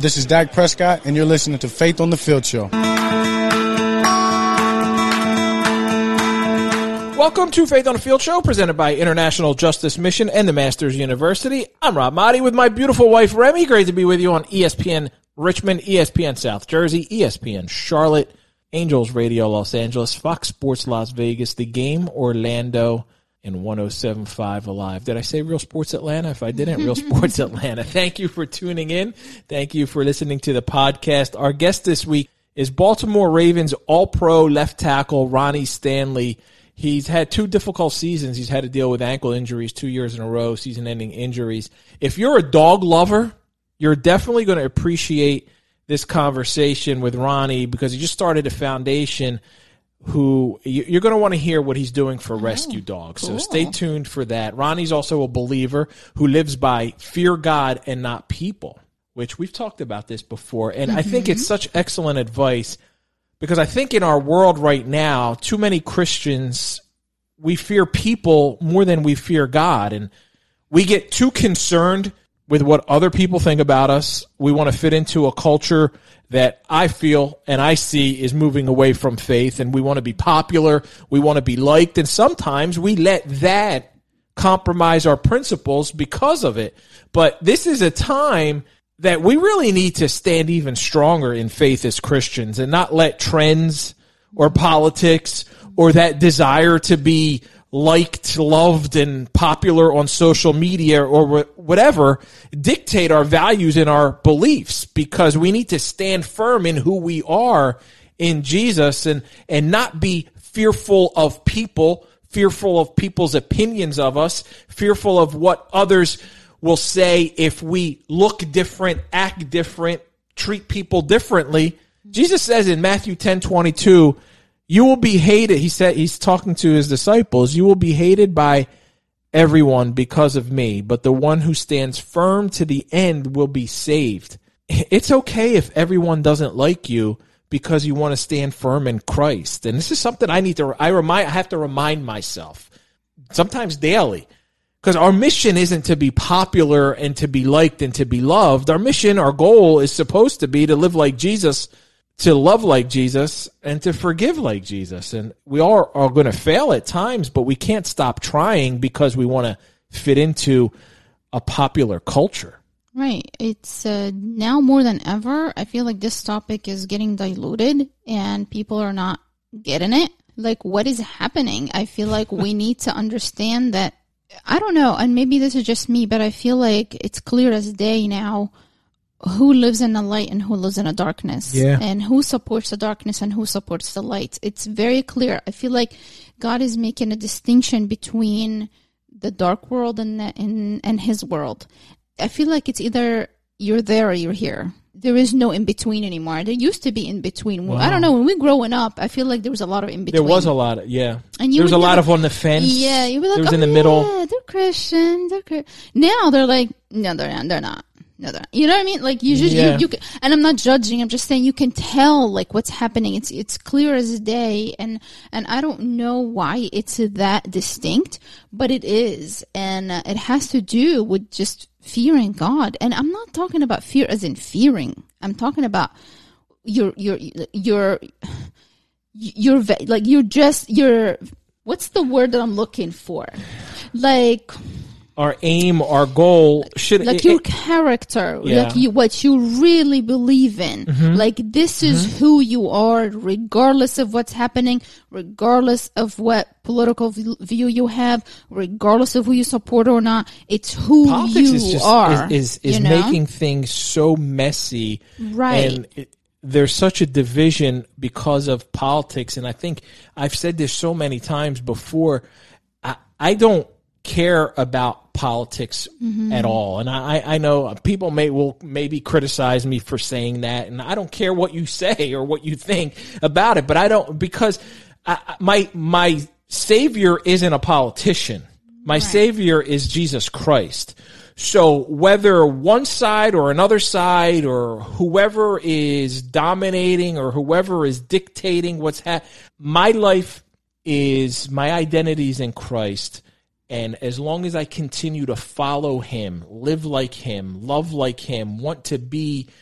This is Dak Prescott, and you're listening to Faith on the Field Show. Welcome to Faith on the Field Show, presented by International Justice Mission and the Masters University. I'm Rob Motti with my beautiful wife, Remy. Great to be with you on ESPN Richmond, ESPN South Jersey, ESPN Charlotte, Angels Radio Los Angeles, Fox Sports Las Vegas, The Game Orlando, and 107.5 Alive. Did I say Real Sports Atlanta? If I didn't, Real Sports Atlanta. Thank you for tuning in. Thank you for listening to the podcast. Our guest this week is Baltimore Ravens All-Pro left tackle Ronnie Stanley. He's had 2 difficult seasons. He's had to deal with ankle injuries 2 years in a row, season-ending injuries. If you're a dog lover, you're definitely going to appreciate this conversation with Ronnie because he just started a foundation who you're going to want to hear what he's doing for rescue dogs. Cool. So stay tuned for that. Ronnie's also a believer who lives by fear God and not people, which we've talked about this before. And I think it's such excellent advice because I think in our world right now, too many Christians, we fear people more than we fear God. And we get too concerned with what other people think about us. We want to fit into a culture that I feel and I see is moving away from faith, and we want to be popular, we want to be liked, and sometimes we let that compromise our principles because of it. But this is a time that we really need to stand even stronger in faith as Christians and not let trends or politics or that desire to be liked, loved, and popular on social media or whatever dictate our values and our beliefs, because we need to stand firm in who we are in Jesus and not be fearful of people, fearful of people's opinions of us, fearful of what others will say if we look different, act different, treat people differently. Jesus says in Matthew 10:22, you will be hated. He said, he's talking to his disciples. You will be hated by everyone because of me, but the one who stands firm to the end will be saved. It's okay if everyone doesn't like you because you want to stand firm in Christ. And this is something I have to remind myself sometimes daily, because our mission isn't to be popular and to be liked and to be loved. Our mission, our goal is supposed to be to live like Jesus, to love like Jesus, and to forgive like Jesus. And we all are going to fail at times, but we can't stop trying because we want to fit into a popular culture. Right. It's now more than ever, I feel like this topic is getting diluted and people are not getting it. Like, what is happening? I feel like we need to understand that, I don't know, and maybe this is just me, but I feel like it's clear as day now who lives in the light and who lives in the darkness, and who supports the darkness and who supports the light. It's very clear. I feel like God is making a distinction between the dark world and his world. I feel like it's either you're there or you're here. There is no in between anymore. There used to be in between. Wow. I don't know. When we growing up, I feel like there was a lot of in between. There was a lot of, and there was a lot of on the fence. Yeah, you were like, there was in the middle. They're Christian. Now they're like, no, they're not. No, you know what I mean? Like you can, and I'm not judging. I'm just saying you can tell like what's happening. It's clear as day, and I don't know why it's that distinct, but it is, and it has to do with just fearing God. And I'm not talking about fear as in fearing. I'm talking about you're what's the word that I'm looking for? Like, our aim, our goal should like your character, like what you really believe in. Like this is who you are, regardless of what's happening, regardless of what political view you have, regardless of who you support or not. It's who politics you are. Is making things so messy, right? And there's such a division because of politics, and I think I've said this so many times before. I don't care about politics at all, and I know people will maybe criticize me for saying that, and I don't care what you say or what you think about it, but I don't, because my Savior isn't a politician. My Savior is Jesus Christ. So whether one side or another side or whoever is dominating or whoever is dictating my life is, my identity is in Christ. And as long as I continue to follow him, live like him, love like him, want to be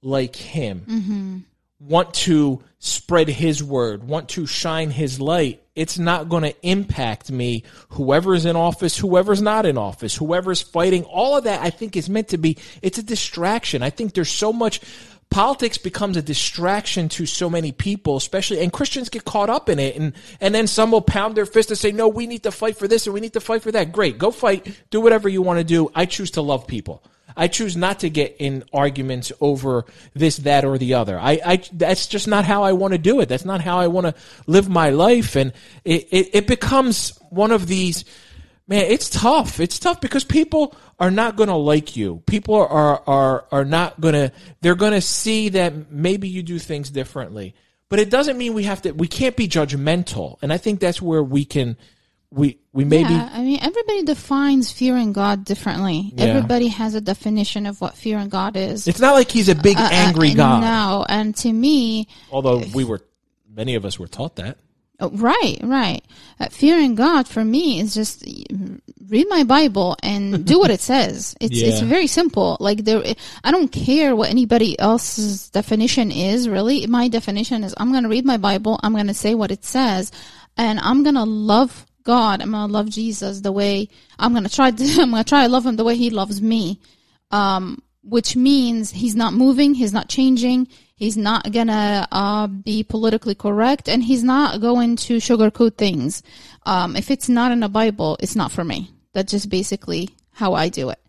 like him, want to spread his word, want to shine his light, it's not going to impact me. Whoever's in office, whoever's not in office, whoever's fighting, all of that I think is meant to be, it's a distraction. I think there's so much, politics becomes a distraction to so many people, especially, and Christians get caught up in it. And then some will pound their fist and say, no, we need to fight for this and we need to fight for that. Great. Go fight. Do whatever you want to do. I choose to love people. I choose not to get in arguments over this, that, or the other. That's just not how I want to do it. That's not how I want to live my life. And it becomes one of these, man, it's tough. It's tough because people are not going to like you. People are not going to, they're going to see that maybe you do things differently. But it doesn't mean we can't be judgmental. And I think that's where we maybe. Yeah, I mean, everybody defines fearing God differently. Yeah. Everybody has a definition of what fearing God is. It's not like he's a big angry God. No, and to me, although many of us were taught that. Right. Fearing God for me is just read my Bible and do what it says. It's very simple. Like I don't care what anybody else's definition is. Really, my definition is I'm going to read my Bible. I'm going to say what it says, and I'm going to love God. I'm going to love Jesus the way I'm going to try to love him the way he loves me. Which means he's not moving, he's not changing, he's not gonna be politically correct, and he's not going to sugarcoat things. If it's not in the Bible, it's not for me. That's just basically how I do it.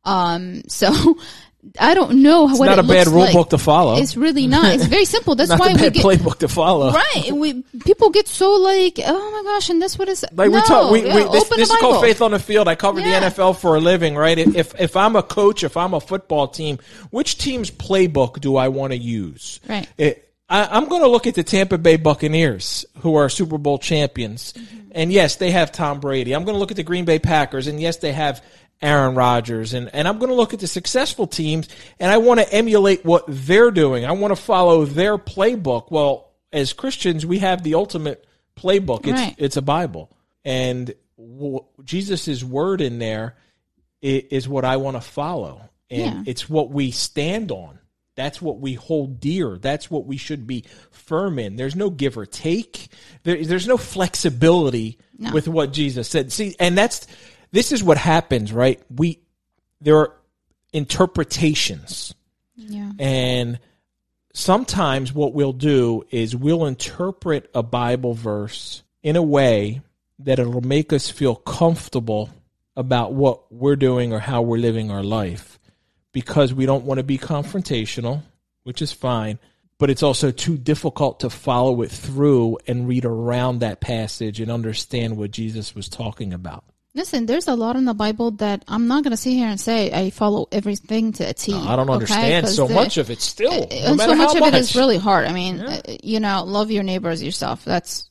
So I don't know what it looks like. It's not a bad rule book to follow. It's really not. It's very simple. That's why we get playbook to follow. Right. People get so like, oh my gosh, and this what is like no, this is called Faith on the Field. I cover the NFL for a living, right? If I'm a coach, if I'm a football team, which team's playbook do I want to use? Right. I'm going to look at the Tampa Bay Buccaneers, who are Super Bowl champions. Mm-hmm. And yes, they have Tom Brady. I'm going to look at the Green Bay Packers, and yes, they have Aaron Rodgers. And I'm going to look at the successful teams, and I want to emulate what they're doing. I want to follow their playbook. Well, as Christians, we have the ultimate playbook. It's a Bible. And Jesus' word in there is what I want to follow. And it's what we stand on. That's what we hold dear. That's what we should be firm in. There's no give or take. There's no flexibility with what Jesus said. See, and this is what happens, right? There are interpretations. Yeah. And sometimes what we'll do is we'll interpret a Bible verse in a way that it'll make us feel comfortable about what we're doing or how we're living our life, because we don't want to be confrontational, which is fine, but it's also too difficult to follow it through and read around that passage and understand what Jesus was talking about. Listen, there's a lot in the Bible that I'm not going to sit here and say I follow everything to a T. No, I don't understand so much of it still. No matter so much how of much. It is really hard. I mean, love your neighbor as yourself. That's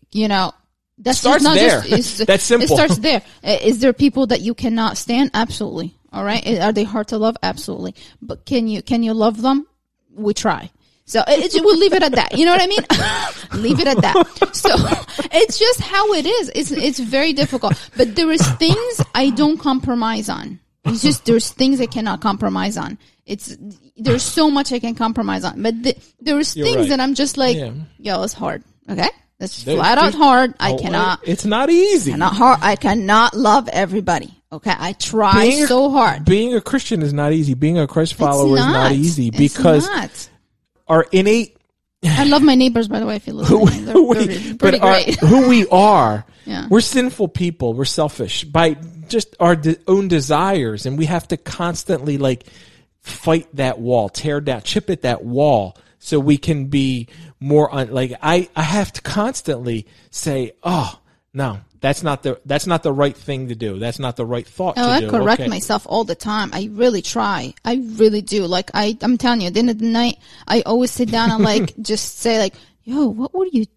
starts not there. That's simple. It starts there. Is there people that you cannot stand? Absolutely. All right. Are they hard to love? Absolutely. But can you love them? We try. So we'll leave it at that. You know what I mean? Leave it at that. So it's just how it is. It's very difficult. But there is things I don't compromise on. It's just there's things I cannot compromise on. There's so much I can compromise on. But there's things that I'm just like, yo, it's hard. Okay? That's flat out hard. I cannot. It's not easy. Not hard. I cannot love everybody. Okay, I try so hard. Being a Christian is not easy. Being a Christ follower is not easy because our innate. I love my neighbors, by the way. If you listen, they're pretty great. Who we are, we're sinful people. We're selfish by just our own desires, and we have to constantly fight that wall, tear down, chip at that wall, so we can be more I have to constantly say, oh no. That's not the right thing to do. That's not the right thought to do. I correct myself all the time. I really try. I really do. I'm telling you, at the end of the night, I always sit down and just say yo, what would you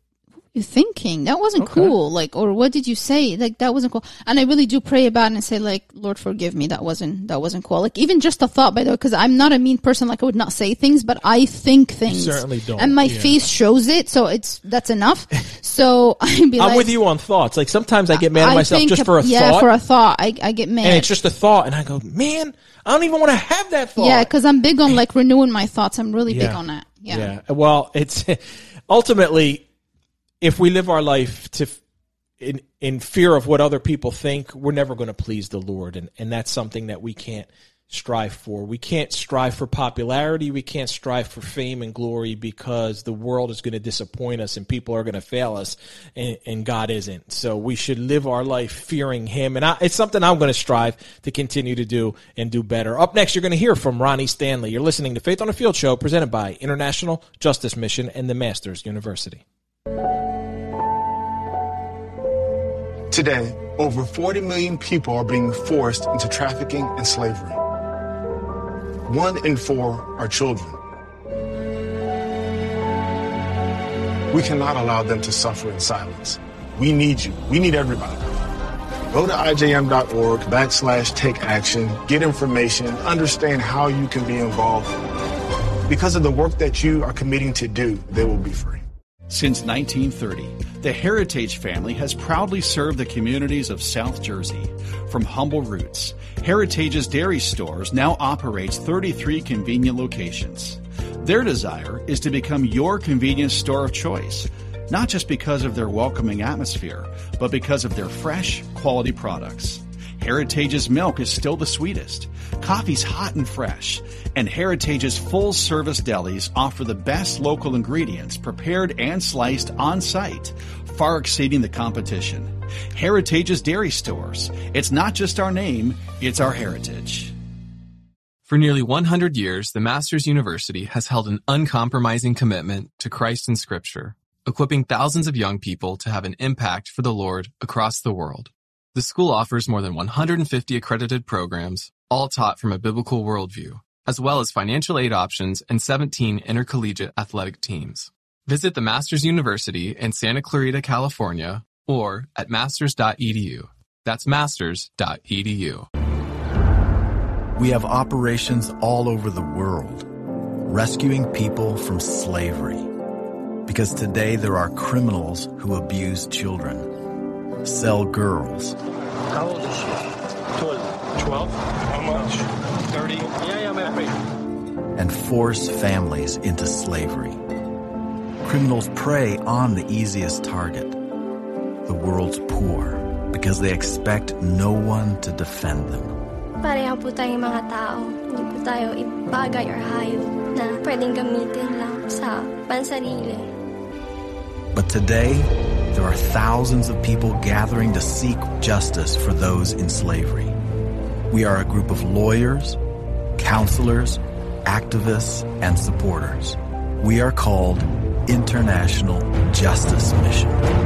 you thinking? That wasn't cool. Like, or what did you say? Like, that wasn't cool. And I really do pray about it and say, like, Lord, forgive me. That wasn't cool. Like, even just a thought, by the way, because I'm not a mean person. Like, I would not say things, but I think things. You certainly don't. And my face shows it. So that's enough. So I'd be like, I'm with you on thoughts. Like, sometimes I get mad at myself just for a thought. Yeah, for a thought. I get mad. And it's just a thought. And I go, man, I don't even want to have that thought. Yeah, because I'm big on, like, renewing my thoughts. I'm really big on that. Yeah. Well, it's ultimately, if we live our life in fear of what other people think, we're never going to please the Lord. And that's something that we can't strive for. We can't strive for popularity. We can't strive for fame and glory, because the world is going to disappoint us and people are going to fail us, and God isn't. So we should live our life fearing him. And it's something I'm going to strive to continue to do and do better. Up next, you're going to hear from Ronnie Stanley. You're listening to Faith on the Field Show, presented by International Justice Mission and the Masters University. Today, over 40 million people are being forced into trafficking and slavery. 1 in 4 are children. We cannot allow them to suffer in silence. We need you. We need everybody. Go to ijm.org/take action, get information, understand how you can be involved. Because of the work that you are committing to do, they will be free. Since 1930, the Heritage family has proudly served the communities of South Jersey. From humble roots, Heritage's dairy stores now operates 33 convenient locations. Their desire is to become your convenience store of choice, not just because of their welcoming atmosphere, but because of their fresh, quality products. Heritage's milk is still the sweetest, coffee's hot and fresh, and Heritage's full-service delis offer the best local ingredients prepared and sliced on-site, far exceeding the competition. Heritage's dairy stores. It's not just our name, it's our heritage. For nearly 100 years, the Masters University has held an uncompromising commitment to Christ and Scripture, equipping thousands of young people to have an impact for the Lord across the world. The school offers more than 150 accredited programs, all taught from a biblical worldview, as well as financial aid options and 17 intercollegiate athletic teams. Visit the Masters University in Santa Clarita, California, or at masters.edu. That's masters.edu. We have operations all over the world, rescuing people from slavery. Because today there are criminals who abuse children, sell girls. How old is she? 12. How much? 30. Yeah, I'm happy. And force families into slavery. Criminals prey on the easiest target, the world's poor, because they expect no one to defend them. Pareho po tayong mga tao. Hindi po tayo ibagay or hayop na pwedeng gamitin lang sa pansarili. But today, there are thousands of people gathering to seek justice for those in slavery. We are a group of lawyers, counselors, activists, and supporters. We are called International Justice Mission.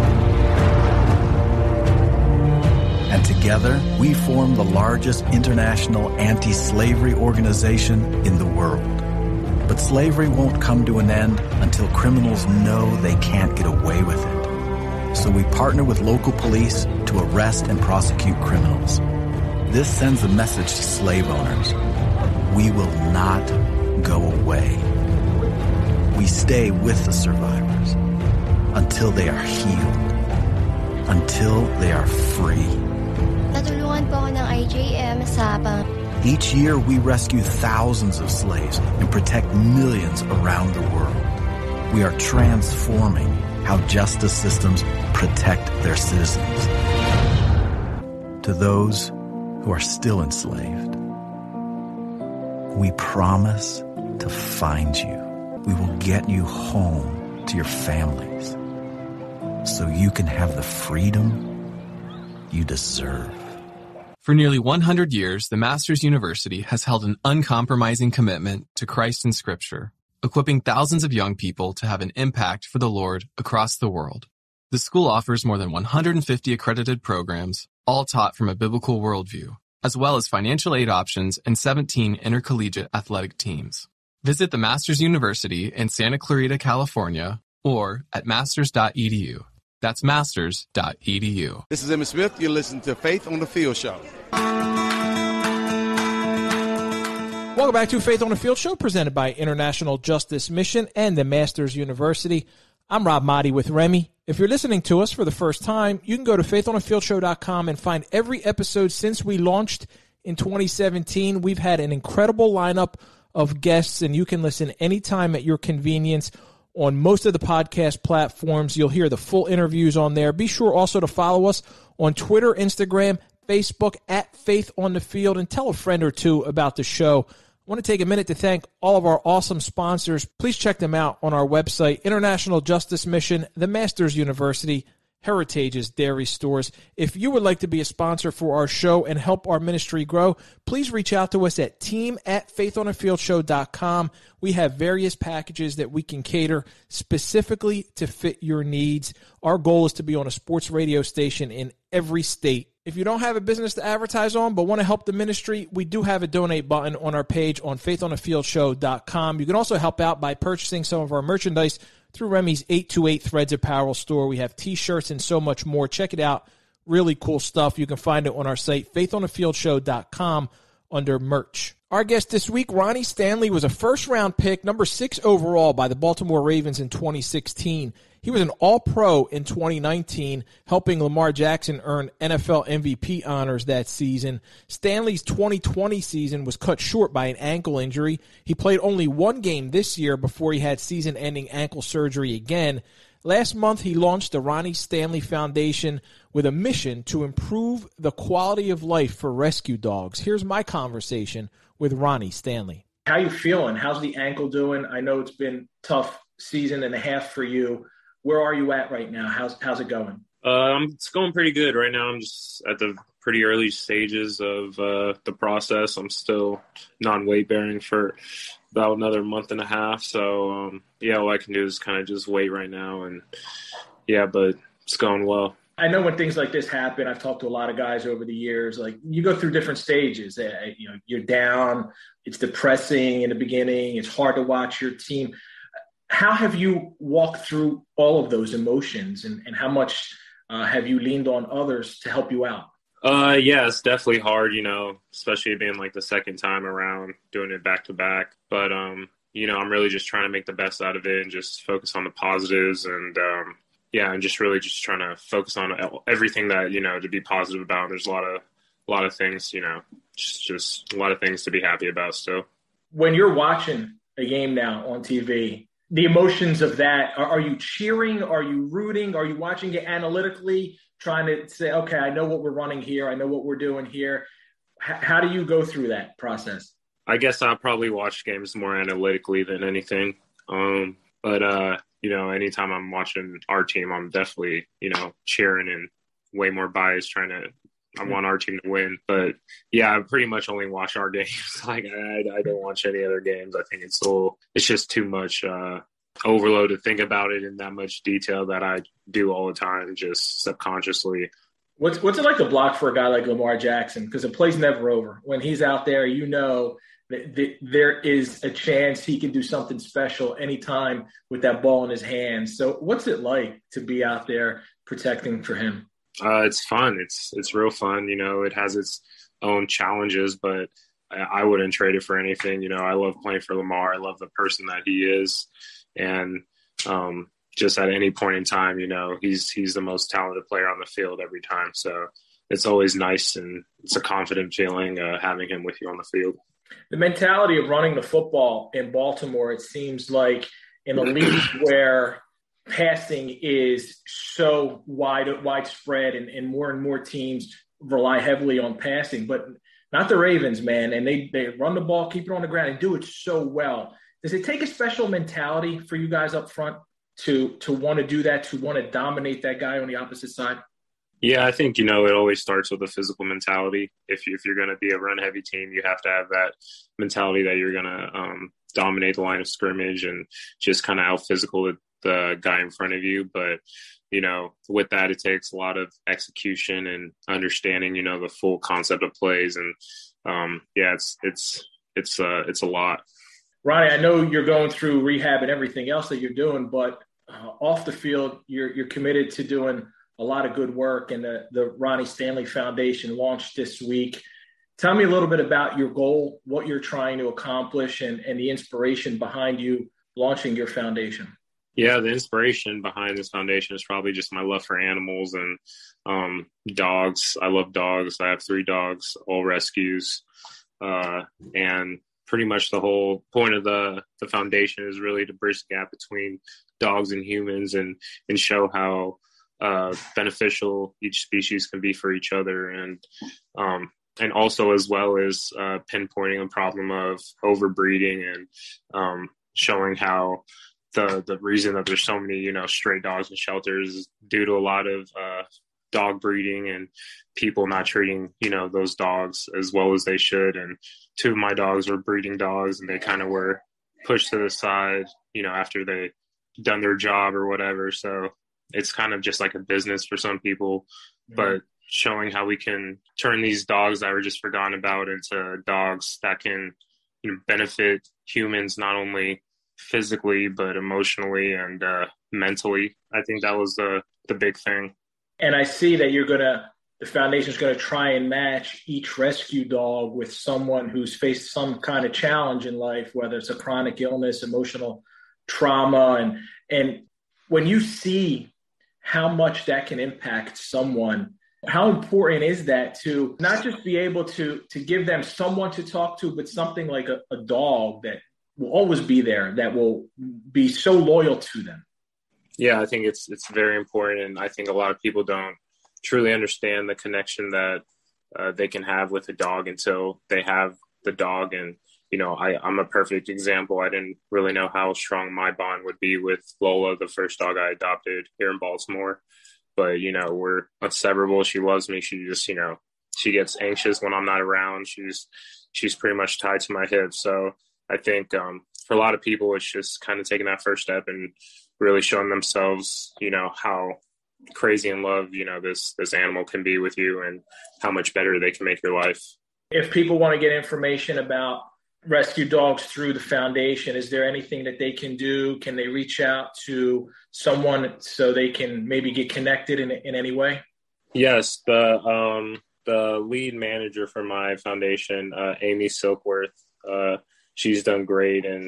And together, we form the largest international anti-slavery organization in the world. But slavery won't come to an end until criminals know they can't get away with it. So we partner with local police to arrest and prosecute criminals. This sends a message to slave owners. We will not go away. We stay with the survivors until they are healed, until they are free. Natulungan po ako ng IJM sa Each year, we rescue thousands of slaves and protect millions around the world. We are transforming how justice systems protect their citizens. To those who are still enslaved, we promise to find you. We will get you home to your families so you can have the freedom you deserve. For nearly 100 years, the Masters University has held an uncompromising commitment to Christ and Scripture, equipping thousands of young people to have an impact for the Lord across the world. The school offers more than 150 accredited programs, all taught from a biblical worldview, as well as financial aid options and 17 intercollegiate athletic teams. Visit the Masters University in Santa Clarita, California, or at masters.edu. That's masters.edu. This is Emmitt Smith. You're listening to Faith on the Field Show. Welcome back to Faith on the Field Show, presented by International Justice Mission and the Masters University. I'm Rob Motti with Remy. If you're listening to us for the first time, you can go to faithonthefieldshow.com and find every episode since we launched in 2017. We've had an incredible lineup of guests, and you can listen anytime at your convenience on most of the podcast platforms. You'll hear the full interviews on there. Be sure also to follow us on Twitter, Instagram, Facebook at Faith on the Field, and tell a friend or two about the show. I want to take a minute to thank all of our awesome sponsors. Please check them out on our website: International Justice Mission, the Masters University, Heritage's Dairy Stores. If you would like to be a sponsor for our show and help our ministry grow, please reach out to us at team@faithonthefieldShow.com. We have various packages that we can cater specifically to fit your needs. Our goal is to be on a sports radio station in every state. If you don't have a business to advertise on but want to help the ministry, we do have a donate button on our page on faithonthefieldShow.com. You can also help out by purchasing some of our merchandise through Remy's 828 Threads Apparel store. We have T-shirts and so much more. Check it out. Really cool stuff. You can find it on our site, faithonthefieldShow.com, under merch. Our guest this week, Ronnie Stanley, was a first-round pick, number 6 overall by the Baltimore Ravens in 2016. He was an All-Pro in 2019, helping Lamar Jackson earn NFL MVP honors that season. Stanley's 2020 season was cut short by an ankle injury. He played only one game this year before he had season-ending ankle surgery again. Last month, he launched the Ronnie Stanley Foundation with a mission to improve the quality of life for rescue dogs. Here's my conversation with Ronnie Stanley. How you feeling? How's the ankle doing? I know it's been a tough season and a half for you. Where are you at right now? How's it going? It's going pretty good right now. I'm just at the pretty early stages of the process. I'm still non-weight bearing for about another month and a half. So, all I can do is kind of just wait right now. And, but it's going well. I know when things like this happen, I've talked to a lot of guys over the years, like you go through different stages. You're down. It's depressing in the beginning. It's hard to watch your team. How have you walked through all of those emotions, and how much have you leaned on others to help you out? It's definitely hard, especially being like the second time around doing it back to back. But, I'm really just trying to make the best out of it and just focus on the positives and, and just really just trying to focus on everything that, to be positive about. There's a lot of things, just a lot of things to be happy about still. When you're watching a game now on TV, the emotions of that, are you cheering? Are you rooting? Are you watching it analytically, trying to say, okay, I know what we're running here. I know what we're doing here. How do you go through that process? I guess I'll probably watch games more analytically than anything. Anytime I'm watching our team, I'm definitely, cheering and way more biased I want our team to win. But, I pretty much only watch our games. I don't watch any other games. I think it's just too much overload to think about it in that much detail that I do all the time, just subconsciously. What's it like to block for a guy like Lamar Jackson? Because the play's never over. When he's out there, that there is a chance he can do something special anytime with that ball in his hands. So what's it like to be out there protecting for him? It's fun. It's real fun. It has its own challenges, but I wouldn't trade it for anything. I love playing for Lamar. I love the person that he is. And just at any point in time, he's the most talented player on the field every time. So it's always nice, and it's a confident feeling having him with you on the field. The mentality of running the football in Baltimore, it seems like in a league where passing is so widespread and more teams rely heavily on passing, but not the Ravens, man. And they run the ball, keep it on the ground, and do it so well. Does it take a special mentality for you guys up front to want to do that, to want to dominate that guy on the opposite side? Yeah, I think, it always starts with a physical mentality. If you're going to be a run-heavy team, you have to have that mentality that you're going to dominate the line of scrimmage and just kind of out-physical the guy in front of you. But, with that, it takes a lot of execution and understanding, the full concept of plays. And, it's a lot. Ronnie, I know you're going through rehab and everything else that you're doing, but off the field, you're committed to doing a lot of good work, and the Ronnie Stanley Foundation launched this week. Tell me a little bit about your goal, what you're trying to accomplish, and the inspiration behind you launching your foundation. Yeah, the inspiration behind this foundation is probably just my love for animals and dogs. I love dogs. I have 3 dogs, all rescues. And pretty much the whole point of the foundation is really to bridge the gap between dogs and humans and show how beneficial each species can be for each other. And also as well as pinpointing the problem of overbreeding and showing how the reason that there's so many, stray dogs in shelters is due to a lot of dog breeding and people not treating, those dogs as well as they should. And 2 of my dogs were breeding dogs, and they kind of were pushed to the side, after they done their job or whatever. So it's kind of just like a business for some people, but showing how we can turn these dogs that were just forgotten about into dogs that can benefit humans, not only physically, but emotionally and mentally. I think that was the big thing. And I see that the foundation is going to try and match each rescue dog with someone who's faced some kind of challenge in life, whether it's a chronic illness, emotional trauma. And when you see how much that can impact someone, how important is that to not just be able to give them someone to talk to, but something like a dog that will always be there, that will be so loyal to them? Yeah, I think it's very important. And I think a lot of people don't truly understand the connection that they can have with a dog until they have the dog. And, I'm a perfect example. I didn't really know how strong my bond would be with Lola, the first dog I adopted here in Baltimore. But, we're inseparable. She loves me. She just, she gets anxious when I'm not around. She's pretty much tied to my hip. So I think for a lot of people, it's just kind of taking that first step and really showing themselves, how crazy in love, this animal can be with you and how much better they can make your life. If people want to get information about rescue dogs through the foundation, is there anything that they can do? Can they reach out to someone so they can maybe get connected in any way? Yes. The lead manager for my foundation, Amy Silkworth, she's done great and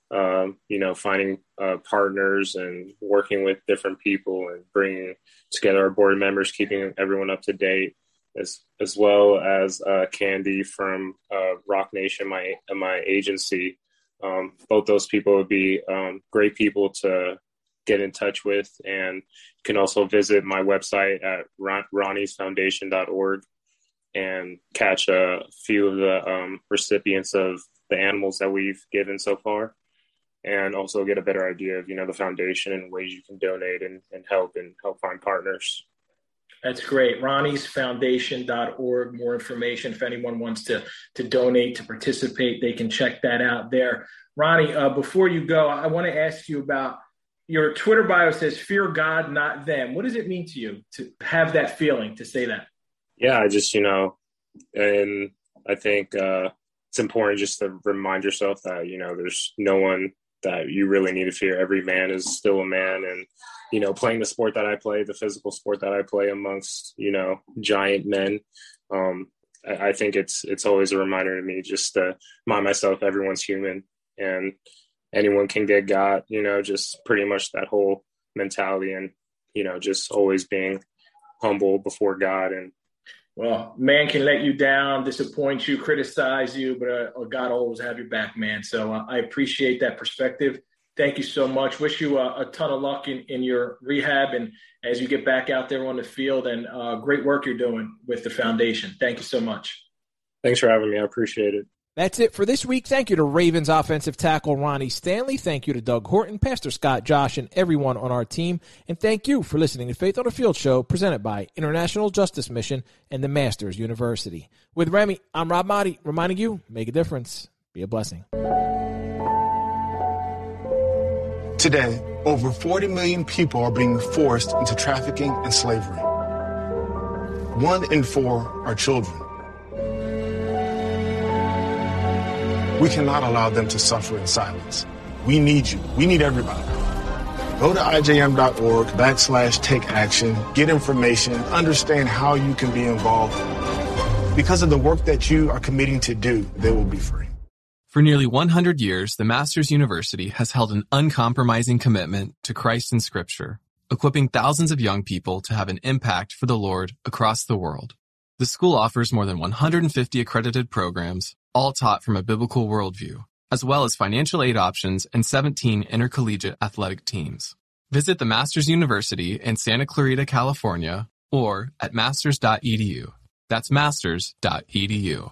finding partners and working with different people and bringing together our board members, keeping everyone up to date, as well as Candy from Rock Nation, my agency. Both those people would be great people to get in touch with, and you can also visit my website at ronniesfoundation.org and catch a few of the recipients of the animals that we've given so far, and also get a better idea of, the foundation and ways you can donate and help find partners. That's great. RonniesFoundation.org. More information. If anyone wants to donate, to participate, they can check that out there. Ronnie, before you go, I want to ask you about your Twitter bio says, fear God, not them. What does it mean to you to have that feeling, to say that? Yeah, I just, and I think it's important just to remind yourself that, there's no one that you really need to fear. Every man is still a man. And, playing the sport that I play, the physical sport that I play amongst, giant men, I think it's always a reminder to me just to remind myself everyone's human and anyone can get got, just pretty much that whole mentality and, just always being humble before God. And well, man can let you down, disappoint you, criticize you, but God will always have your back, man. So I appreciate that perspective. Thank you so much. Wish you a ton of luck in your rehab and as you get back out there on the field, and great work you're doing with the foundation. Thank you so much. Thanks for having me. I appreciate it. That's it for this week. Thank you to Ravens offensive tackle Ronnie Stanley. Thank you to Doug Horton, Pastor Scott, Josh, and everyone on our team. And thank you for listening to Faith on the Field show presented by International Justice Mission and the Masters University. With Remy, I'm Rob Motti, reminding you, make a difference. Be a blessing. Today, over 40 million people are being forced into trafficking and slavery. 1 in 4 are children. We cannot allow them to suffer in silence. We need you. We need everybody. Go to IJM.org/take-action, get information, understand how you can be involved. Because of the work that you are committing to do, they will be free. For nearly 100 years, the Masters University has held an uncompromising commitment to Christ and Scripture, equipping thousands of young people to have an impact for the Lord across the world. The school offers more than 150 accredited programs, all taught from a biblical worldview, as well as financial aid options and 17 intercollegiate athletic teams. Visit the Masters University in Santa Clarita, California, or at masters.edu. That's masters.edu.